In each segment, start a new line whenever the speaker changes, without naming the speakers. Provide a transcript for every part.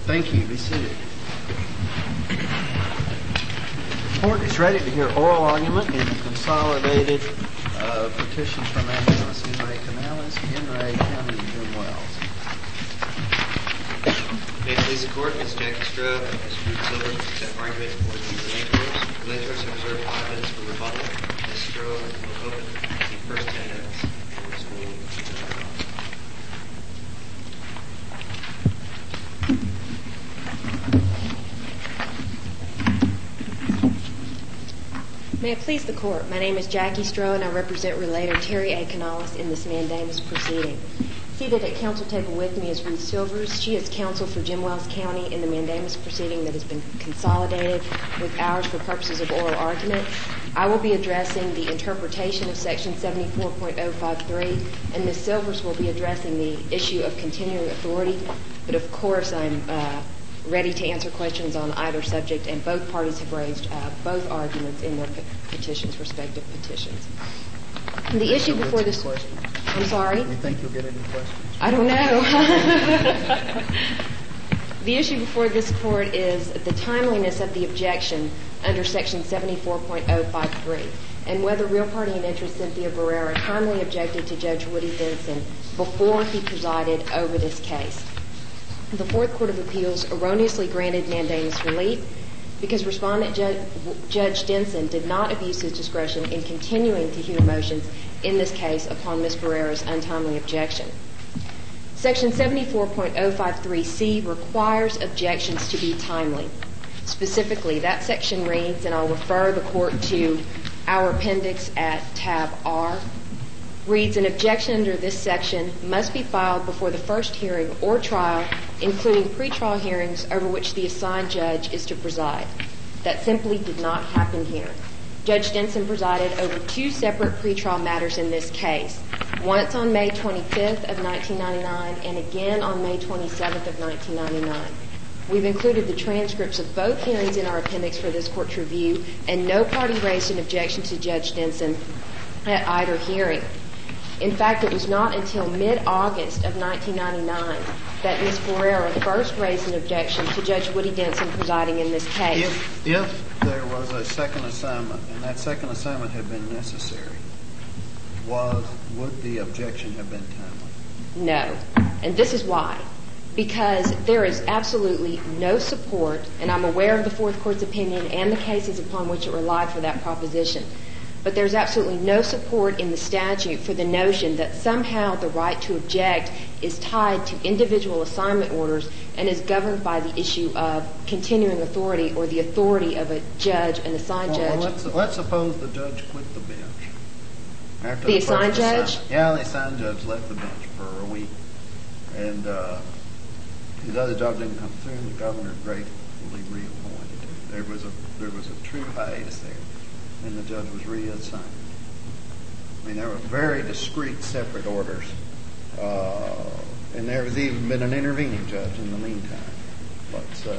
Thank you. Be seated. The court is ready to hear oral argument in the consolidated petitions from Angeles, Henry Canales, Henry County, and Jim Wells.
May it please the court, Ms. Jackie Stroh and Ms. Ruth Silver present argument for the relators. Relators have reserved 5 minutes for rebuttal. Ms. Stroh will open the first 10 minutes.
May it please the court, my name is Jackie Stroh and I represent relator Terry A. Canales in this mandamus proceeding. Seated at counsel table with me is Ruth Silvers. She is counsel for Jim Wells County in the mandamus proceeding that has been consolidated with ours for purposes of oral argument. I will be addressing the interpretation of section 74.053 and Ms. Silvers will be addressing the issue of continuing authority. But of course I'm ready to answer questions on either subject, and both parties have raised both arguments in their respective petitions. The issue before this... I'm sorry?
You think you'll get any questions?
I don't know. The issue before this court is the timeliness of the objection under section 74.053 and whether real party and interest Cynthia Barrera timely objected to Judge Woody Benson before he presided over this case. The Fourth Court of Appeals erroneously granted mandamus relief because Respondent Judge Denson did not abuse his discretion in continuing to hear motions in this case upon Ms. Barrera's untimely objection. Section 74.053C requires objections to be timely. Specifically, that section reads, and I'll refer the court to our appendix at tab R, reads, an objection under this section must be filed before the first hearing or trial, including pretrial hearings over which the assigned judge is to preside. That simply did not happen here. Judge Denson presided over 2 separate pretrial matters in this case, once on May 25th of 1999 and again on May 27th of 1999. We've included the transcripts of both hearings in our appendix for this court's review, and no party raised an objection to Judge Denson at either hearing. In fact, it was not until mid-August of 1999 that Ms. Barrera first raised an objection to Judge Woody Denson presiding in this case.
If there was a second assignment and that second assignment had been necessary, would the objection have been timely?
No. And this is why. Because there is absolutely no support, and I'm aware of the Fourth Court's opinion and the cases upon which it relied for that proposition, but there's absolutely no support in the statute for the notion that somehow the right to object is tied to individual assignment orders and is governed by the issue of continuing authority or the authority of a judge, an assigned judge.
Well, let's suppose the judge quit the bench. After
the assigned judge?
Yeah, the assigned judge left the bench for a week. And his other job didn't come through, and the governor gratefully reappointed him. There was a true hiatus there, and the judge was reassigned. I mean, there were very discrete, separate orders. And there was even been an intervening judge in the meantime, let's say.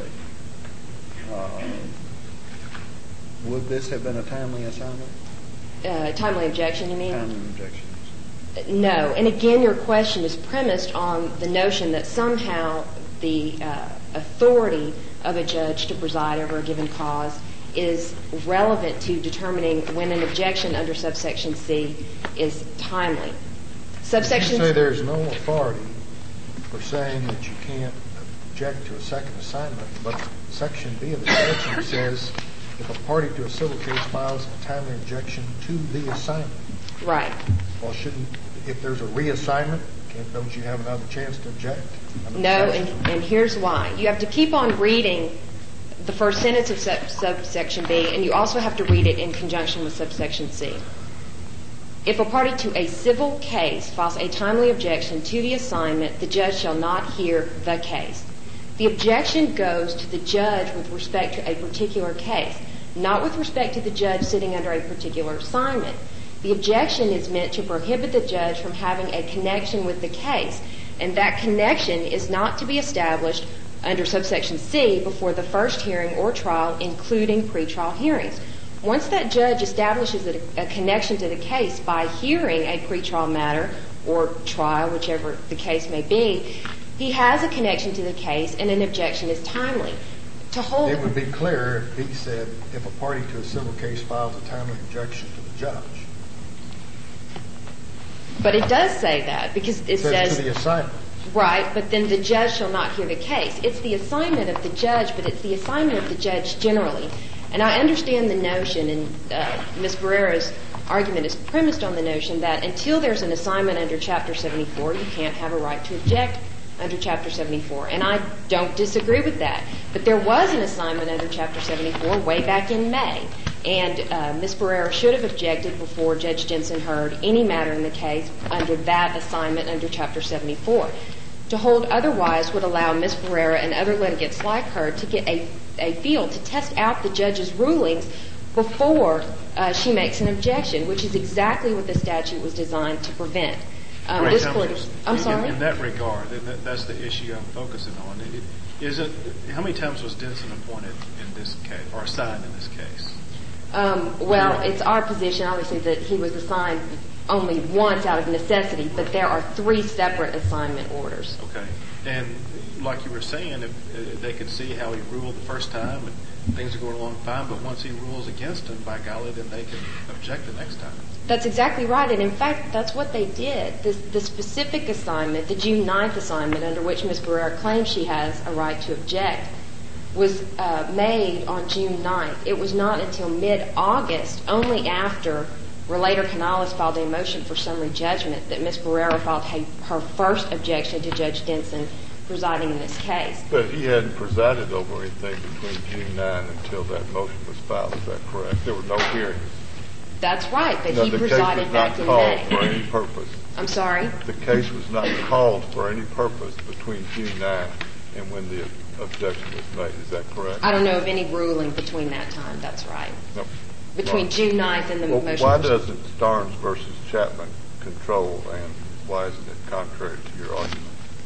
Would this have been a timely assignment?
Timely objection, you mean?
Timely objection.
No. And again, your question is premised on the notion that somehow the authority of a judge to preside over a given cause is relevant to determining when an objection under subsection C is timely.
Subsection... You say there's no authority for saying that you can't object to a second assignment, but Section B of the statute says if a party to a civil case files a timely objection to the assignment.
Right.
Well, if there's a reassignment, don't you have another chance to object?
No, and here's why. You have to keep on reading the first sentence of subsection B, and you also have to read it in conjunction with subsection C. If a party to a civil case files a timely objection to the assignment, the judge shall not hear the case. The objection goes to the judge with respect to a particular case, not with respect to the judge sitting under a particular assignment. The objection is meant to prohibit the judge from having a connection with the case, and that connection is not to be established under subsection C before the first hearing or trial, including pretrial hearings. Once that judge establishes a connection to the case by hearing a pretrial matter or trial, whichever the case may be, He has a connection to the case, and an objection is timely.
It would be clear if he said if a party to a civil case files a timely objection to the judge.
But it does say that because it says
to the assignment.
Right, but then the judge shall not hear the case. It's the assignment of the judge, but it's the assignment of the judge generally. And I understand the notion, and Ms. Barrera's argument is premised on the notion that until there's an assignment under Chapter 74, you can't have a right to object under Chapter 74. And I don't disagree with that. But there was an assignment under Chapter 74 way back in May. And Ms. Barrera should have objected before Judge Jensen heard any matter in the case under that assignment under Chapter 74. To hold otherwise would allow Ms. Barrera and other litigants like her to get a feel to test out the judge's rulings before she makes an objection, which is exactly what the statute was designed to prevent. This court, I'm sorry?
In that regard, and that's the issue I'm focusing on. How many times was Denson appointed in this case, or assigned in this case?
Well, it's our position, obviously, that he was assigned only once out of necessity, but there are 3 separate assignment orders.
Okay. And like you were saying, if they could see how he ruled the first time and things are going along fine, but once he rules against him, by golly, then they can object the next time.
That's exactly right. And in fact, that's what they did. The specific assignment, the June 9th assignment under which Ms. Barrera claims she has a right to object, was made on June 9th. It was not until mid-August, only after Relator Canales filed a motion for summary judgment, that Ms. Barrera filed her first objection to Judge Denson presiding in this case.
But he hadn't presided over anything between June 9 until that motion was filed. Is that correct? There were no hearings.
That's right, but he presided back in May.
The case was not called for any purpose.
I'm sorry?
The case was not called for any purpose between June 9 and when the objection was made. Is that correct?
I don't know of any ruling between that time. That's right.
No.
Between June 9th and the motion.
Why doesn't Starnes versus Chapman control, and why isn't it contrary to your argument?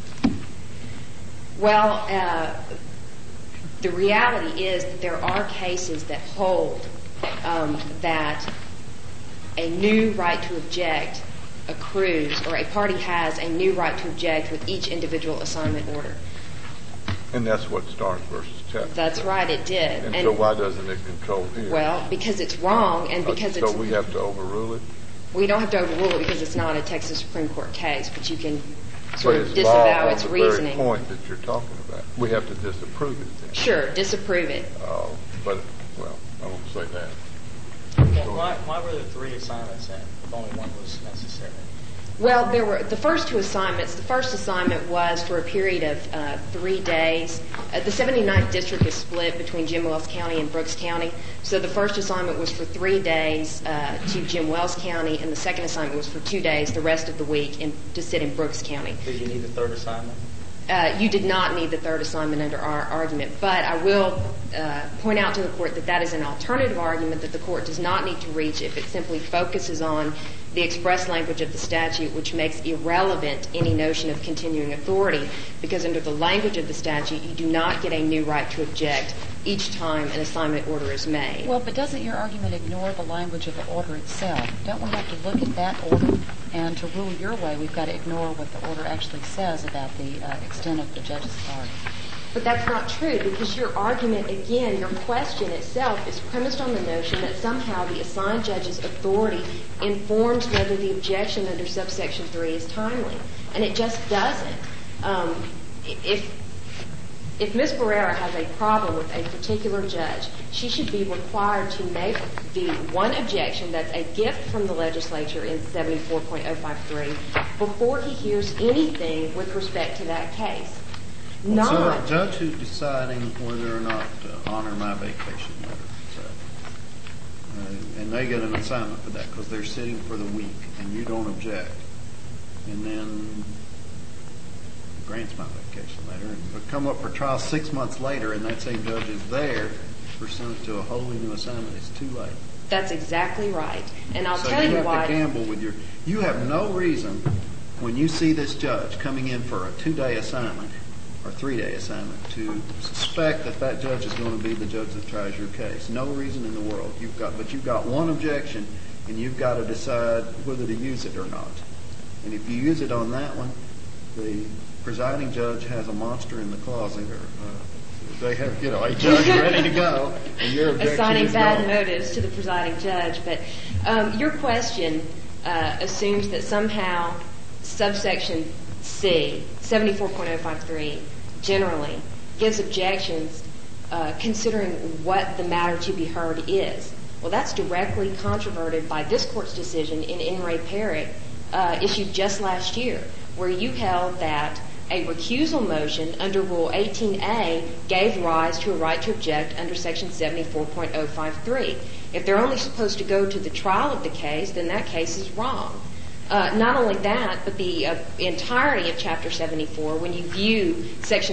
Well, the reality is that there are cases that hold that a new right to object accrues, or a party has a new right to object with each individual assignment order.
And that's what Starnes versus Chapman
That's
said.
right, it did.
And so why doesn't it control here?
Well, because it's wrong, and because
So we have to overrule it?
We don't have to overrule it because it's not a Texas Supreme Court case, but you can sort of disavow its reasoning.
But it's law on the very point that you're talking about. We have to disapprove it then.
Sure, disapprove it.
But, well, I won't say that.
Well, why were there 3 assignments then, if only one was necessary?
Well, there were the first 2 assignments. The first assignment was for a period of 3 days. The 79th District is split between Jim Wells County and Brooks County. So the first assignment was for 3 days to Jim Wells County, and the second assignment was for 2 days, the rest of the week, to sit in Brooks County.
Did you need the 3rd assignment?
You did not need the 3rd assignment under our argument, but I will point out to the Court that that is an alternative argument that the Court does not need to reach if it simply focuses on the express language of the statute, which makes irrelevant any notion of continuing authority, because under the language of the statute, you do not get a new right to object each time an assignment order is made.
Well, but doesn't your argument ignore the language of the order itself? Don't we have to look at that order, and to rule your way, we've got to ignore what the order actually says about the extent of the judge's authority?
But that's not true, because your argument, again, your question itself is premised on the notion that somehow the assigned judge's authority informs whether the objection under subsection 3 is timely. And it just doesn't. If Ms. Barrera has a problem with a particular judge, she should be required to make the one objection that's a gift from the legislature in 74.053 before he hears anything with respect to that case.
So a judge who's deciding whether or not to honor my vacation letter, and they get an assignment for that because they're sitting for the week and you don't object, and then grants my vacation letter, but come up for trial 6 months later and that same judge is there pursuant to a wholly new assignment, it's too late.
That's exactly right. And I'll tell
you
you
have
why.
to gamble with you have no reason when you see this judge coming in for a 2-day assignment or 3-day assignment to suspect that that judge is going to be the judge that tries your case. No reason in the world. But you've got one objection, and you've got to decide whether to use it or not. And if you use it on that one, the presiding judge has a monster in the closet, or they have, a judge ready to go, and your objection
assigning
is
bad
gone. motives
to the presiding judge. But your question assumes that somehow subsection C, 74.053, generally gives objections considering what the matter to be heard is. Well, that's directly controverted by this Court's decision in In re Parrot, issued just last year, where you held that a recusal motion under Rule 18A gave rise to a right to object under Section 74.053. If they're only supposed to go to the trial of the case, then that case is wrong. Not only that, but the entirety of Chapter 74, when you view Section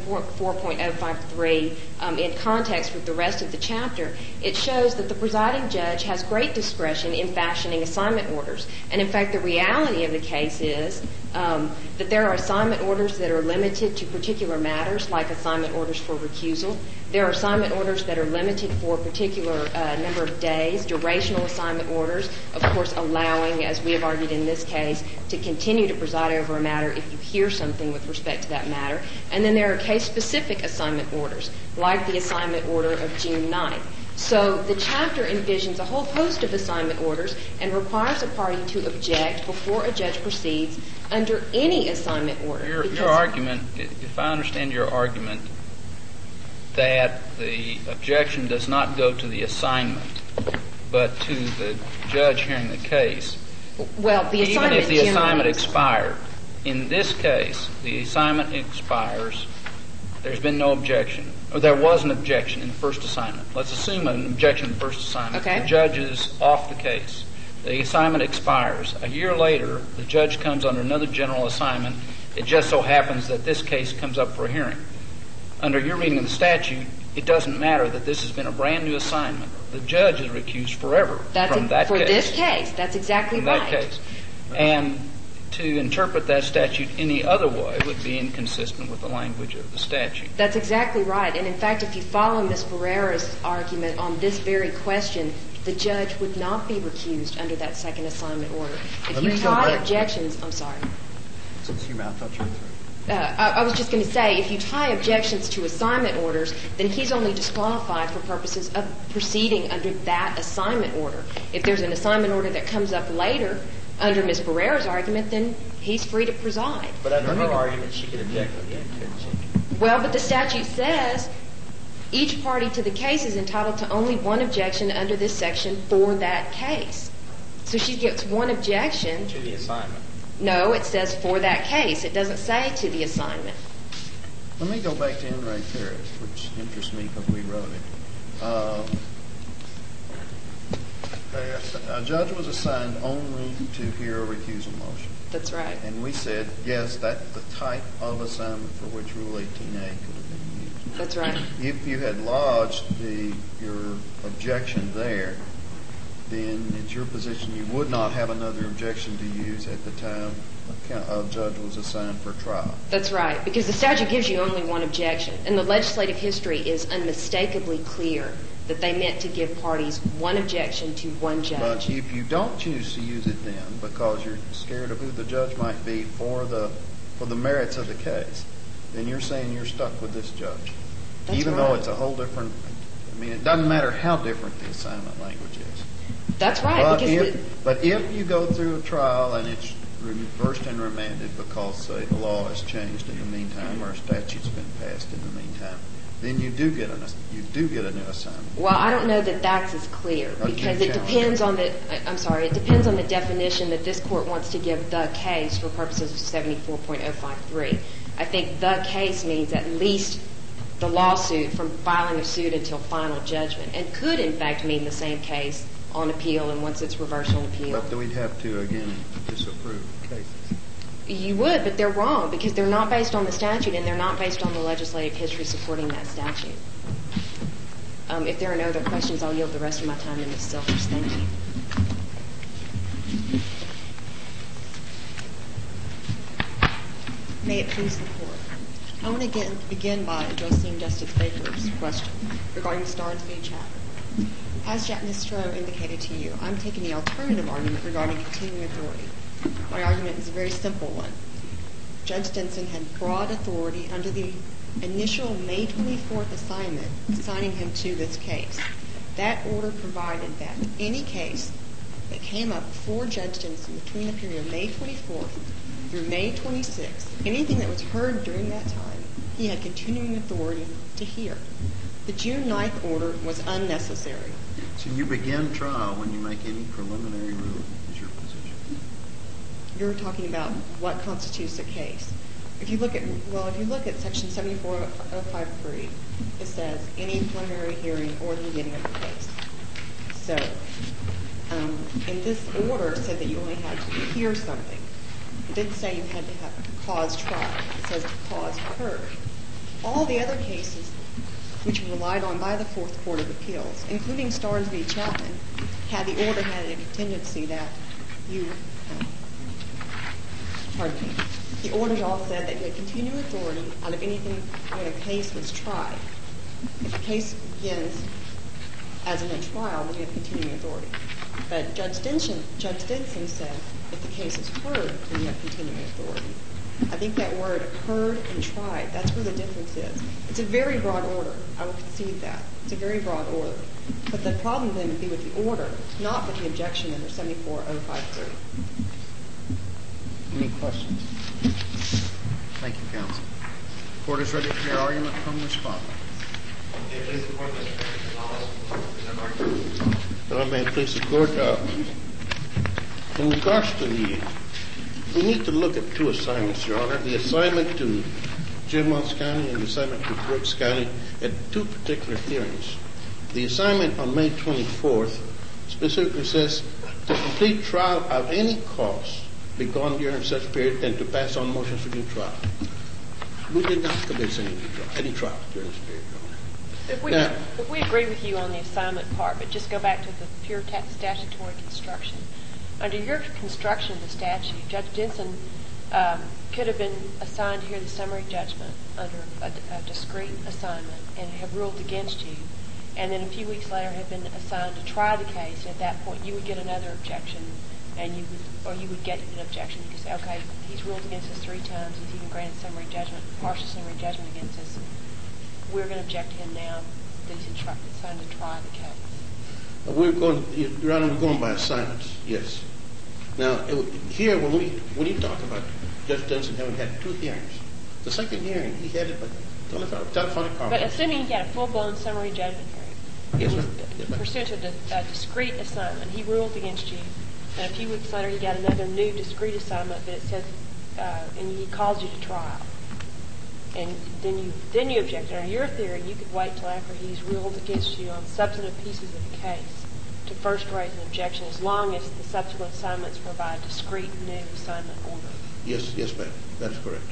74.053 in context with the rest of the chapter, it shows that the presiding judge has great discretion in fashioning assignment orders. And in fact, the reality of the case is that there are assignment orders that are limited to particular matters, like assignment orders for recusal. There are assignment orders that are limited for a particular number of days, durational assignment orders, of course allowing, as we have argued in this case, to continue to preside over a matter if you hear something with respect to that matter. And then there are case-specific assignment orders, like the assignment order of June 9th. So the chapter envisions a whole host of assignment orders and requires a party to object before a judge proceeds under any assignment order.
Your argument, if I understand your argument, that the objection does not go to the assignment, but to the judge hearing the case.
Well, the assignment,
even if the assignment expired. In this case, the assignment expires. There's been no objection. Or there was an objection in the first assignment. Let's assume an objection in the first assignment.
Okay.
The judge is off the case. The assignment expires. A year later, the judge comes under another general assignment. It just so happens that this case comes up for a hearing. Under your reading of the statute, it doesn't matter that this has been a brand new assignment. The judge is recused forever from that case.
For this case, that's exactly right.
From that case. And to interpret that statute any other way would be inconsistent with the language of the statute.
That's exactly right. And in fact, if you follow Ms. Barrera's argument on this very question, the judge would not be recused under that second assignment order. If you tie objections, I'm sorry.
Since you thought you were through.
I was just going to say, if you tie objections to assignment orders, then he's only disqualified for purposes of proceeding under that assignment order. If there's an assignment order that comes up later under Ms. Barrera's argument, then he's free to preside.
But under her argument, she could object again, couldn't she?
Well, but the statute says each party to the case is entitled to only one objection under this section for that case. So she gets one objection.
To the assignment.
No, it says for that case. It doesn't say to the assignment.
Let me go back to In re Parrot, which interests me because we wrote it. A judge was assigned only to hear a recusal motion.
That's right.
And we said, yes, that's the type of assignment for which Rule 18A could have been used.
That's right.
If you had lodged your objection there, then it's your position you would not have another objection to use at the time a judge was assigned for trial.
That's right, because the statute gives you only one objection, and the legislative history is unmistakably clear that they meant to give parties one objection to one judge.
But if you don't choose to use it then because you're scared of who the judge might be for the merits of the case, then you're saying you're stuck with this judge.
That's
even
right.
though it's a whole different, it doesn't matter how different the assignment language is.
That's right.
But if you go through a trial and it's reversed and remanded because, say, the law has changed in the meantime or a statute's been passed in the meantime, then you do get a new assignment.
Well, I don't know that that's as clear because it depends on the definition that this court wants to give the case for purposes of 74.053. I think the case means at least the lawsuit from filing a suit until final judgment, and could in fact mean the same case on appeal and once it's reversed on appeal.
But we'd have to, again, disapprove cases.
You would, but they're wrong because they're not based on the statute and they're not based on the legislative history supporting that statute. If there are no other questions, I'll yield the rest of my time to Ms. Silvers. Thank you.
May it please the Court. I want to begin by addressing Justice Baker's question regarding Starnes v. Chapman. As Jack Nistro indicated to you, I'm taking the alternative argument regarding continuing authority. My argument is a very simple one. Judge Stinson had broad authority under the initial May 24th assignment assigning him to this case. That order provided that any case that came up before Judge Stinson between the period of May 24th through May 26th, anything that was heard during that time, he had continuing authority to hear. The June 9th order was unnecessary.
So you begin trial when you make any preliminary ruling, is your position?
You're talking about what constitutes a case. If you look at Section 74053, it says any preliminary hearing or the beginning of the case. So, in this order, it said that you only had to hear something. It didn't say you had to have a cause trial. It says cause heard. All the other cases, which were relied on by the Fourth Court of Appeals, including Starnes v. Chapman, had the order had a contingency that you, the orders all said that you had continuing authority out of anything when a case was tried. If a case begins as in a trial, then you have continuing authority. But Judge Stinson said if the case is heard, then you have continuing authority. I think that word heard and tried, that's where the difference is. It's a very broad order. I will concede that. It's a very broad order. But the problem then would be with the order, not with the objection under 74053.
Any questions? Thank you, counsel. Court is ready to hear argument from the respondent.
Please support Mr.
May it please the court. In regards to we need to look at two assignments, Your Honor. The assignment to Jim Wells County and the assignment to Brooks County at two particular hearings. The assignment on May 24th specifically says to complete trial of any cause begun during such period and to pass on motions for new trial. We did not commence any trial during this period, Your Honor.
If we agree with you on the assignment part, but just go back to the pure statutory construction, under your construction of the statute, Judge Stinson could have been assigned to hear the summary judgment under a discrete assignment and have ruled against you, and then a few weeks later have been assigned to try the case, and at that point you would get another objection, and you would get an objection. You could say, okay, he's ruled against us 3 times, he's even granted summary judgment, partial summary judgment against us. We're going to object to him now that he's assigned to try the case.
Your Honor, we're going by assignments, yes. Now, here, when you talk about Judge Stinson having had 2 hearings, the second hearing, he had it by telephonic conference.
But assuming he had a full-blown summary judgment hearing,
yes, ma'am.
Pursuant to a discrete assignment, he ruled against you, and a few weeks later he got another new discrete assignment that it says, and he calls you to trial. And then you objected. Under your theory, you could wait till after he's ruled against you on substantive pieces of the case to first raise an objection, as long as the subsequent assignments provide discrete new assignment order.
Yes, ma'am. That's correct.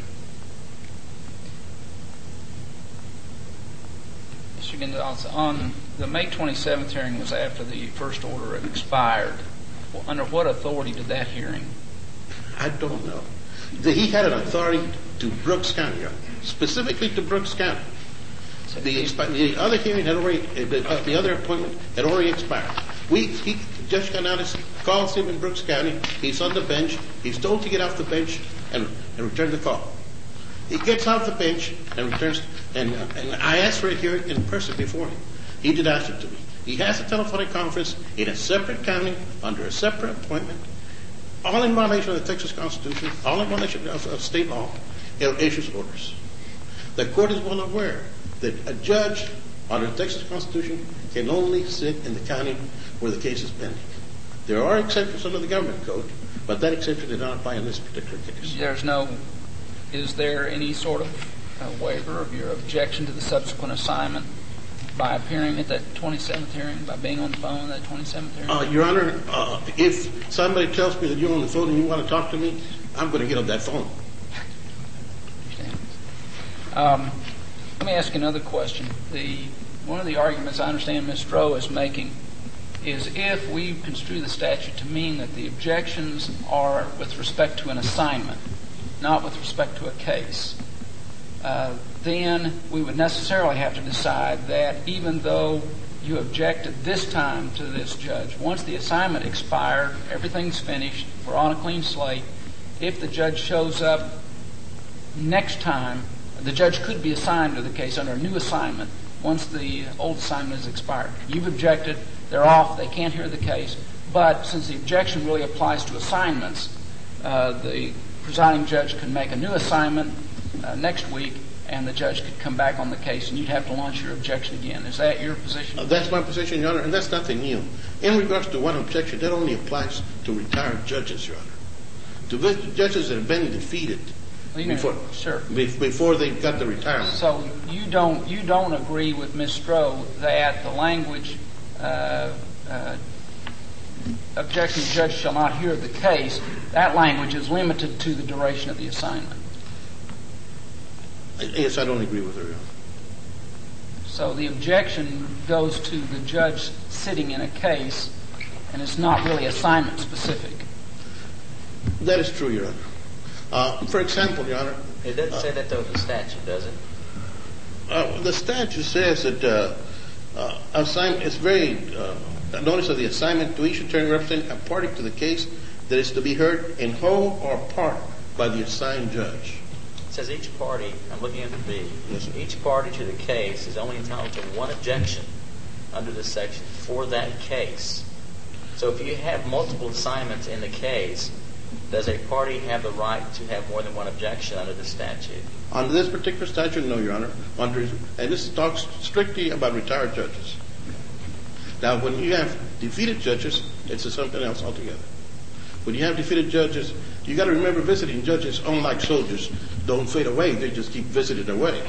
Mr. Gonzalez, on the May 27th hearing was after the first order had expired. Under what authority did that hearing?
I don't know. He had an authority to Brooks County, specifically to Brooks County. The other hearing had already, the other appointment had already expired. Judge Canales calls him in Brooks County. He's on the bench. He's told to get off the bench and return the call. He gets off the bench and returns, and I asked for a hearing in person before him. He did ask it to me. He has a telephonic conference in a separate county under a separate appointment, all in violation of the Texas Constitution, all in violation of state law, issues orders. The court is well aware that a judge under the Texas Constitution can only sit in the county where the case is pending. There are exceptions under the government code, but that exception did not apply in this particular case.
Is there any sort of waiver of your objection to the subsequent assignment by appearing at that 27th hearing, by being on the phone at that 27th hearing?
Your Honor, if somebody tells me that you're on the phone and you want to talk to me, I'm going to get on that phone.
Let me ask you another question. One of the arguments I understand Ms. Stroh is making is if we construe the statute to mean that the objections are with respect to an assignment, not with respect to a case, then we would necessarily have to decide that even though you objected this time to this judge, once the assignment expired, everything's finished, we're on a clean slate, if the judge shows up next time, the judge could be assigned to the case under a new assignment once the old assignment has expired. You've objected, they're off, they can't hear the case, but since the objection really applies to assignments, the presiding judge can make a new assignment next week, and the judge could come back on the case, and you'd have to launch your objection again. Is that your position?
That's my position, Your Honor, and that's nothing new. In regards to one objection, that only applies to retired judges, Your Honor. To judges that have been defeated before they got the retirement.
So you don't agree with Ms. Stroh that the language objection the judge shall not hear the case, that language is limited to the duration of the assignment?
Yes, I don't agree with her, Your Honor.
So the objection goes to the judge sitting in a case, and it's not really assignment specific.
That is true, Your Honor. For example, Your Honor.
It doesn't say that though in the statute, does it?
The statute says that assignment is very notice of the assignment to each attorney representing a party to the case that is to be heard in whole or part by the assigned judge.
It says each party, I'm looking at the B,
yes,
each party to the case is only entitled to one objection under this section for that case. So if you have multiple assignments in the case, does a party have the right to have more than one objection under the statute?
Under this particular statute, no, Your Honor. And this talks strictly about retired judges. Now, when you have defeated judges, it's something else altogether. When you have defeated judges, you got to remember visiting judges, unlike soldiers, don't fade away. They just keep visiting away.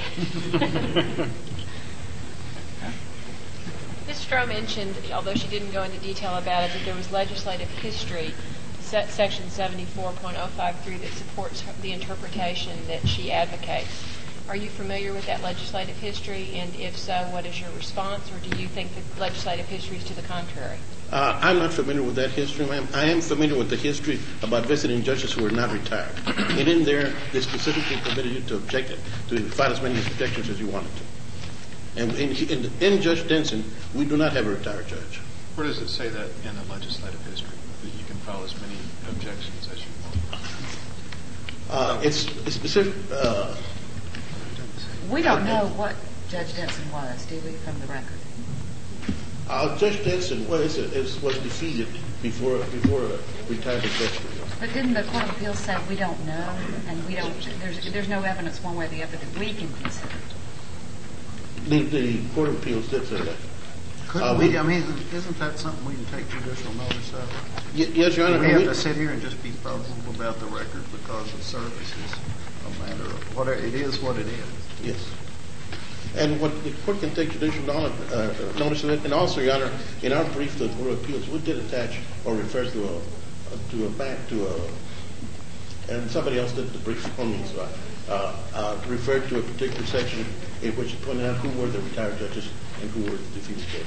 Ms. Stroh mentioned, although she didn't go into detail about it, that there was legislative history, Section 74.053, that supports the interpretation that she advocates. Are you familiar with that legislative history? And if so, what is your response? Or do you think that legislative history is to the contrary?
I'm not familiar with that history, ma'am. I am familiar with the history about visiting judges who are not retired. And in there, they specifically permitted you to object, to file as many objections as you wanted to. And in Judge Denson, we do not have a retired judge.
Where does it say that in the legislative history, that you can file as many objections as you want?
It's specific.
We don't know what Judge Denson was, do we, from the record?
Judge Denson was defeated before a retired judge.
But didn't the Court of Appeals say we don't know, and we don't? There's no evidence one way or the other that we can consider.
The Court of Appeals did say that.
Isn't that something we can take judicial notice of?
Yes, Your Honor.
We have to sit here and just be puzzled about the record because the service is a matter of what it is.
Yes. And what the court can take judicial notice of it. And also, Your Honor, in our brief to the Court of Appeals, we did attach or refer to and somebody else did the brief for me, so I referred to a particular section in which it pointed out who were the retired judges and who were the defeated judges.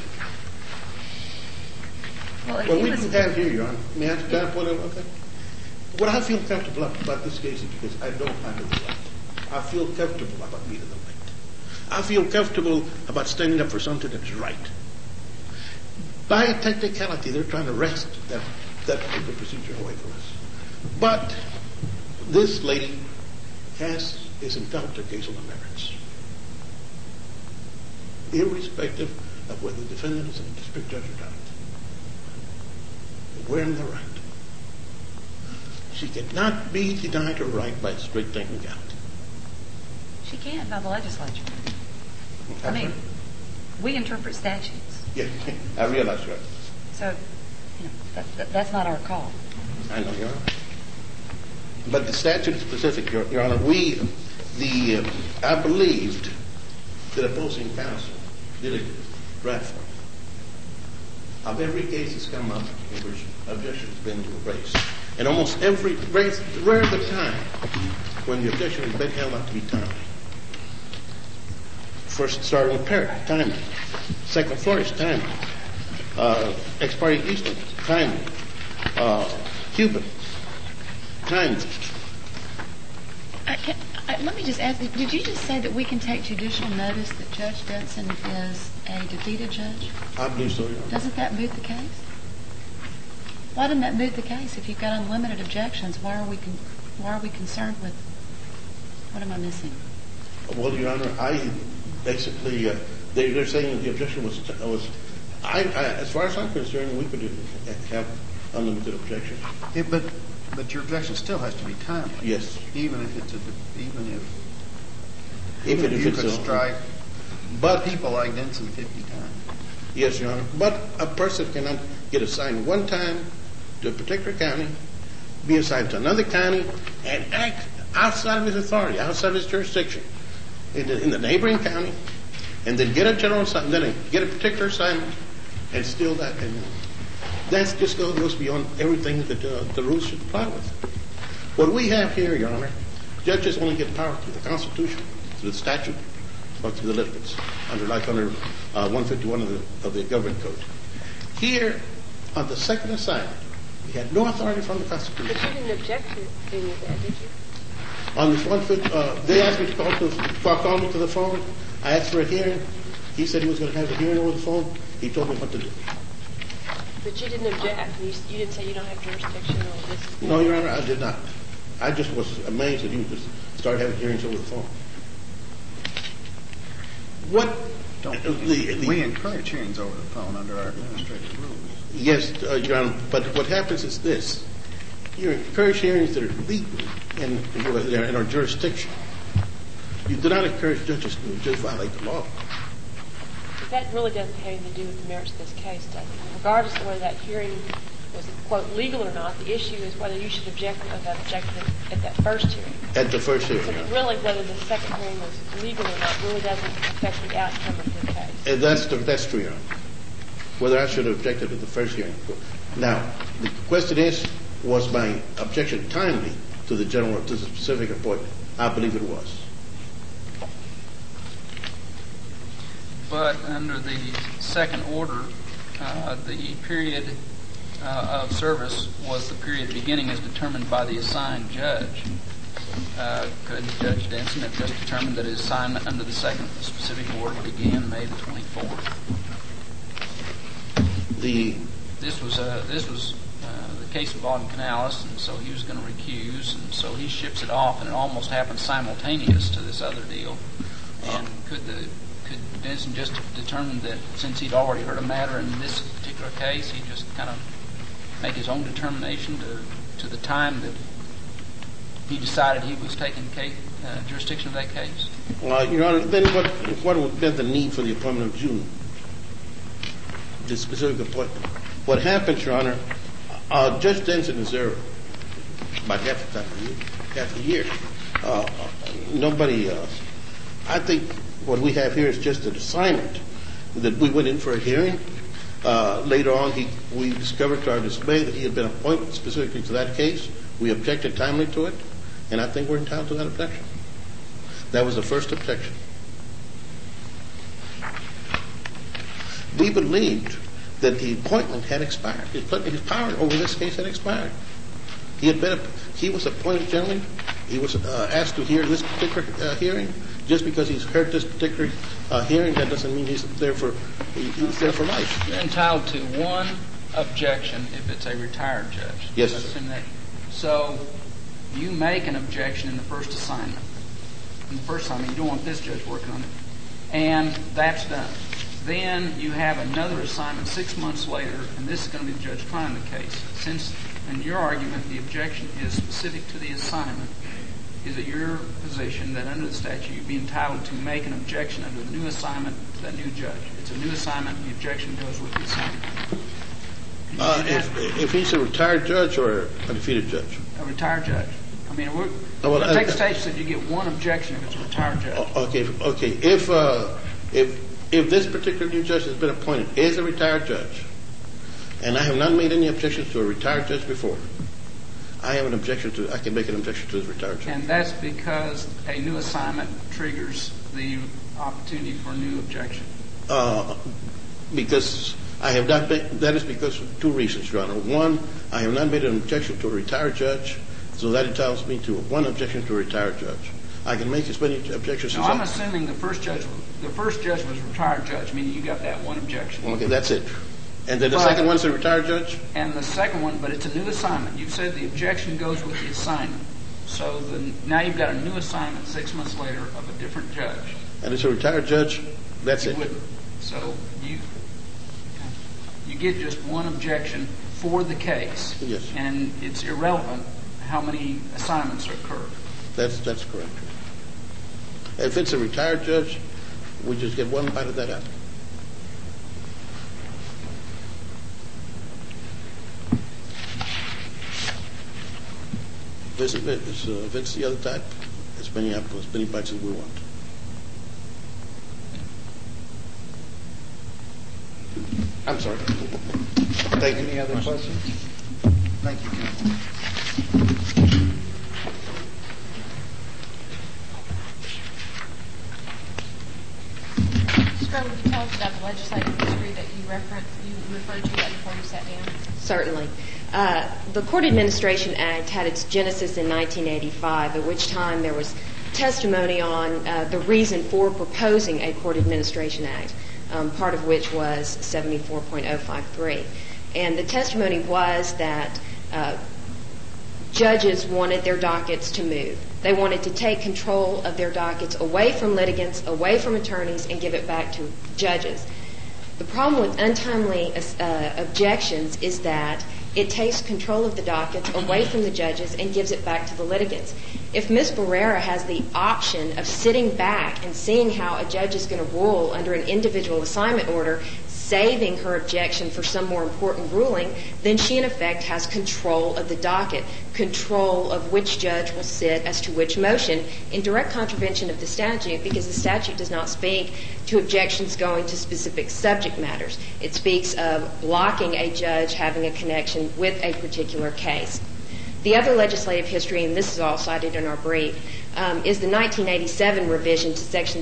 Well, we do have here, Your Honor. May I point out? Okay. What I feel comfortable about this case is because I don't have the right. I feel comfortable about being the right. I feel comfortable about standing up for something that's right. By technicality, they're trying to wrest that particular procedure away from us. But this lady is entitled to a case on the merits, irrespective of whether the defendant is a district judge or not. We're in the right. She cannot be denied her right by strict technicality.
She can by the legislature. I mean, we interpret statutes.
Yes, I realize that.
So, that's not our call.
I know, Your Honor. But the statute is specific, Your Honor. I believed that opposing counsel did a draft form of every case that's come up in which objection has been raised. And almost every rare the time when the objection has been held out to be timely. First, starting with Parrott, timely. Second, Flores, timely. Ex parte Eastland, timely. Cuban, timely.
Let me just ask you, did you just say that we can take judicial notice that Judge Denson is a defeated judge?
I believe so, Your Honor.
Doesn't that moot the case? Why didn't that moot the case? If you've got unlimited objections, why are we concerned with What am I missing?
Well, Your Honor, I basically, they're saying the objection was as far as I'm concerned, we could have unlimited objection.
Yeah, but your objection still has to be timely.
Yes.
Even if you could strike people like Denson 50 times.
Yes, Your Honor. But a person cannot get assigned one time to a particular county, be assigned to another county, and act outside of his authority, outside of his jurisdiction, in the neighboring county, and then get a general assignment, then get a particular assignment, and still that. And that just goes beyond everything that the rules should apply with. What we have here, Your Honor, judges only get power through the Constitution, through the statute, or through the litigants, under 151 of the Government Code. Here, on the second assignment, we had no authority from the Constitution.
But you didn't object to any of that, did you?
On this one, they asked me to call me to the phone. I asked for a hearing. He said he was going to have a hearing over the phone. He told me what to do.
But you didn't object. You didn't say you don't have jurisdiction over this.
No, Your Honor, I did not. I just was amazed that you just started having hearings over the phone.
We encourage hearings over the phone under our administrative rules.
Yes, Your Honor, but what happens is this. You encourage hearings that are legal in our jurisdiction. You do not encourage judges to just violate the law.
But that really doesn't have anything to do with the merits of this case, does it? Regardless of whether that hearing was, quote, legal or not, the issue is whether you should object at that first hearing.
At the first hearing,
So really, whether the second hearing was legal or not really doesn't affect the outcome of the case.
And that's true, Your Honor. Whether I should have objected at the first hearing. Now, the question is, was my objection timely to the specific appointment? I believe it was.
But under the second order, the period of service was the period beginning as determined by the assigned judge. Could Judge Denson have just determined that his assignment under the second specific order began May the 24th? This was the case of Auden Canales, and so he was going to recuse, and so he ships it off, and it almost happened simultaneous to this other deal. And could Denson just have determined that since he'd already heard a matter in this particular case, he'd just kind of make his own determination to the time that he decided he was taking jurisdiction of that case?
Your Honor, then what would have been the need for the appointment of June? The specific appointment. What happens, Your Honor, Judge Denson is there about half the year. Nobody, I think what we have here is just an assignment that we went in for a hearing. Later on, we discovered to our dismay that he had been appointed specifically to that case. We objected timely to it, and I think we're entitled to that objection. That was the first objection. We believed that the appointment had expired. His power over this case had expired. He was appointed generally. He was asked to hear this particular hearing. Just because he's heard this particular hearing, that doesn't mean he's there for life.
You're entitled to one objection if it's a retired judge.
Yes, sir.
So you make an objection in the first assignment. In the first assignment, you don't want this judge working on it. And that's done. Then you have another assignment 6 months later, and this is going to be the judge trying the case. Since, in your argument, the objection is specific to the assignment, is it your position that under the statute you'd be entitled to make an objection under the new assignment to that new judge? It's a new assignment, the objection goes with the assignment.
If he's a retired judge or a defeated judge?
A retired judge. I mean, take the statute that you get one objection if it's a retired judge.
Okay. If this particular new judge has been appointed is a retired judge, and I have not made any objections to a retired judge before, I can make an objection to his retired judge.
And that's because a new assignment triggers the opportunity for a new objection.
Because I have not made, that is because of two reasons, Your Honor. One, I have not made an objection to a retired judge, so that entitles me to one objection to a retired judge. I can make as many objections as I...
I'm assuming the first judge was a retired judge, meaning you got that one objection.
Okay, that's it. And then the second one's a retired judge?
And the second one, but it's a new assignment. You said the objection goes with the assignment. So now you've got a new assignment 6 months later of a different judge.
And it's a retired judge, that's it.
So you get just one objection for the case.
Yes.
And it's irrelevant how many assignments occur.
That's correct. If it's a retired judge, we just get one bite of that apple. If it's the other type, as many apples, as many bites as we want. I'm sorry. Thank you.
Any other questions? Thank you, Counsel.
Would you tell us about the legislative history that you referred to that before you sat down?
Certainly. The Court Administration Act had its genesis in 1985, at which time there was testimony on the reason for proposing a Court Administration Act, part of which was 74.053. And the testimony was that judges wanted their dockets to move. They wanted to take control of their dockets away from litigants, away from attorneys, and give it back to judges. The problem with untimely objections is that it takes control of the dockets away from the judges and gives it back to the litigants. If Ms. Barrera has the option of sitting back and seeing how a judge is going to rule under an individual assignment order, saving her objection for some more important ruling, then she in effect has control of the docket, control of which judge will sit as to which motion, in direct contravention of the statute, because the statute does not speak to objections going to specific subject matters. It speaks of blocking a judge having a connection with a particular case. The other legislative history, and this is all cited in our brief, is the 1987 revision to Section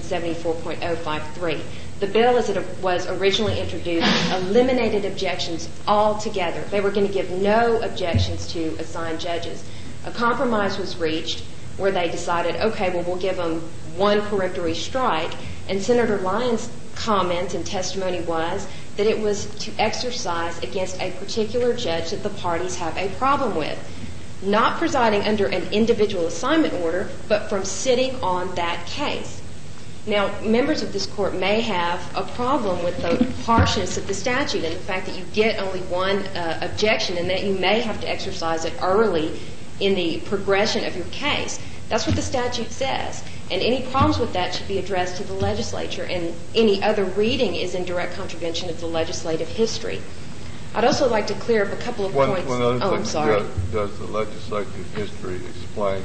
74.053. The bill, as it was originally introduced, eliminated objections altogether. They were going to give no objections to assigned judges. A compromise was reached where they decided, okay, well, we'll give them one peremptory strike, and Senator Lyons' comment and testimony was that it was to exercise against a particular judge that the parties have a problem with, not presiding under an individual assignment order, but from sitting on that case. Now, members of this Court may have a problem with the harshness of the statute and the fact that you get only one objection and that you may have to exercise it early in the progression of your case. That's what the statute says. And any problems with that should be addressed to the legislature, and any other reading is in direct contravention of the legislative history. I'd also like to clear up a couple of points. I'm sorry.
Does the legislative history explain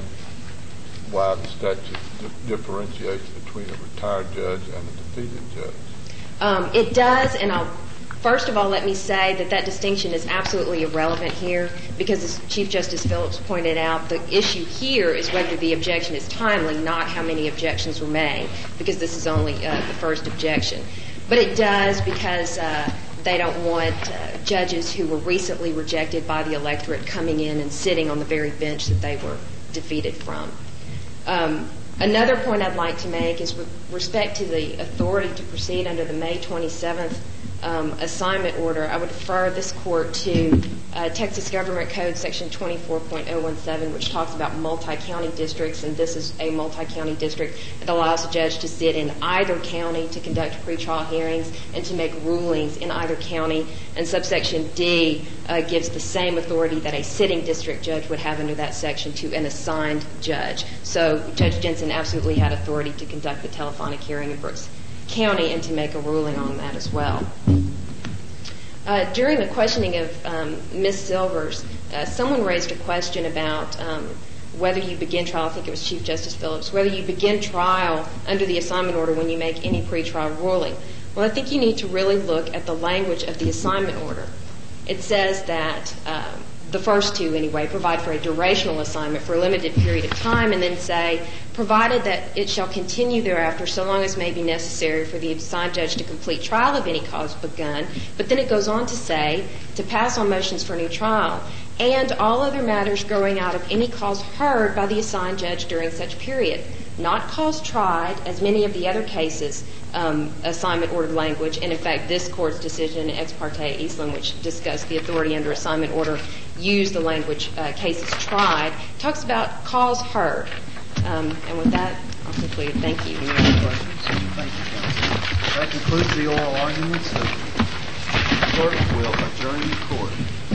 why the statute differentiates between a retired judge and a defeated judge?
It does, and first of all, let me say that distinction is absolutely irrelevant here because, as Chief Justice Phillips pointed out, the issue here is whether the objection is timely, not how many objections were made, because this is only the first objection. But it does because they don't want judges who were recently rejected by the electorate coming in and sitting on the very bench that they were defeated from. Another point I'd like to make is with respect to the authority to proceed under the May 27th assignment order, I would refer this Court to Texas Government Code Section 24.017, which talks about multi-county districts, and this is a multi-county district that allows a judge to sit in either county to conduct pretrial hearings and to make rulings in either county. And subsection D gives the same authority that a sitting district judge would have under that section to an assigned judge. So Judge Jensen absolutely had authority to conduct the telephonic hearing in Brooks County and to make a ruling on that as well. During the questioning of Ms. Silvers, someone raised a question about whether you begin trial, I think it was Chief Justice Phillips, whether you begin trial under the assignment order when you make any pretrial ruling. Well, I think you need to really look at the language of the assignment order. It says that the first two, anyway, provide for a durational assignment for a limited period of time, and then say, provided that it shall continue thereafter so long as may be necessary for the assigned judge to complete trial of any cause begun. But then it goes on to say, to pass on motions for new trial, and all other matters growing out of any cause heard by the assigned judge during such period. Not cause tried, as many of the other cases, assignment order language, and in fact this Court's decision in Ex parte Eastland, which discussed the authority under assignment order use the language cases tried. It talks about cause heard. And with that, I'll conclude. Thank you.
Any other questions? Thank you, counsel. That concludes the oral arguments. The clerk will adjourn the court.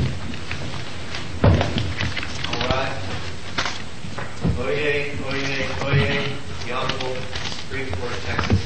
All right. Oyez, oyez, oyez. The Honorable Supreme Court of Texas